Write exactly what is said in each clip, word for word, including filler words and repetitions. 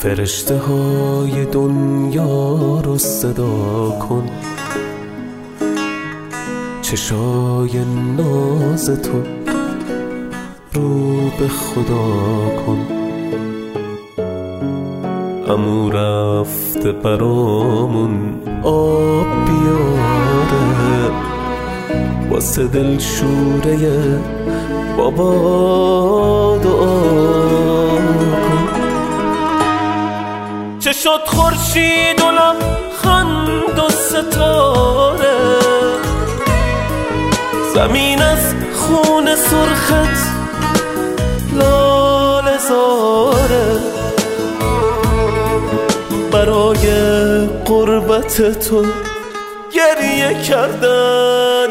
فرشته های دنیا رو صدا کن، چشای ناز تو رو به خدا کن. عمو رفته برامون آب بیاره، واسه دل شوره بابا دعا کن. چه شد خورشید و لبخند و ستاره، زمین از خون سرخت لاله زاره، برای قربت تو گریه کردن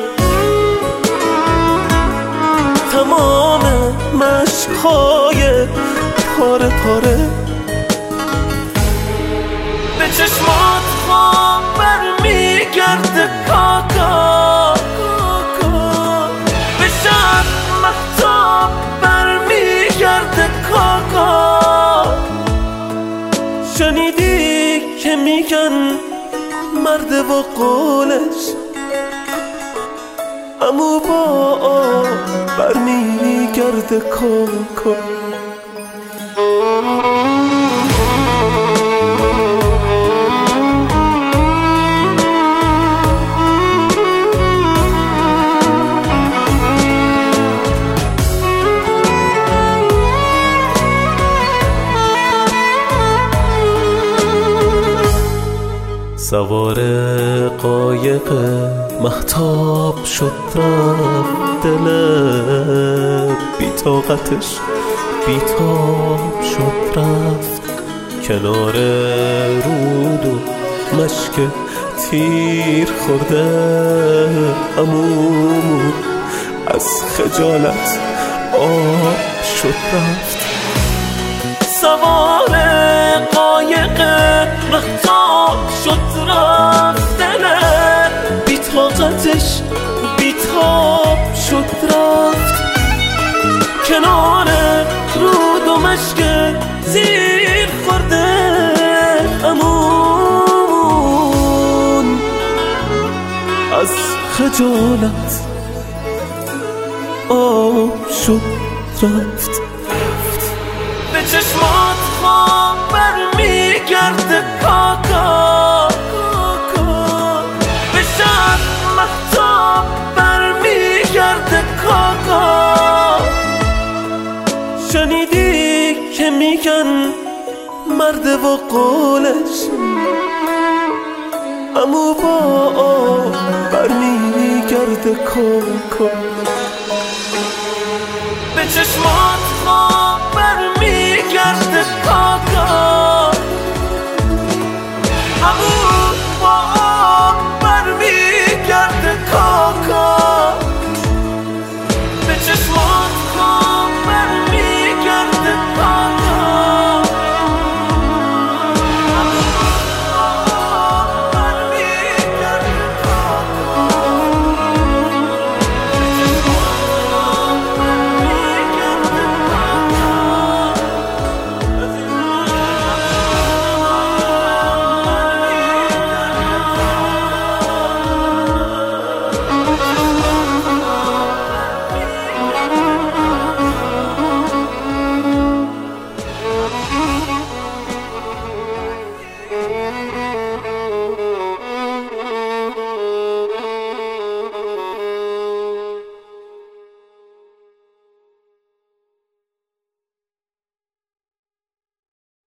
تمام مشک‌های پاره پاره. به چشمات خواب برمیگرده کاکا، به شب مهتاب برمیگرده کاکا. شنیدی که میگن مرد و قولش امو با آب برمیگرده کاکا. سوار قایق مهتاب شد رفت، دل بی‌طاقتش بی‌تاب شد رفت. کنار رود و مشک تیر خورده عمومون از خجالت آب شد رفت. سوار قایق مهتاب شد رفت، دل بی‌طاقتش بی‌تاب شد رفت. کنار رود و مشک زیر خورده عمومون از خجالت آب شد رفت. به چشمات خواب برمیگرده کاکا، به شب مهتاب برمیگرده کاکا. شنیدی که میگن مرد و قولش امو با آب برمیگرده کاکا. به چشمات خواب برمیگرده کاکا،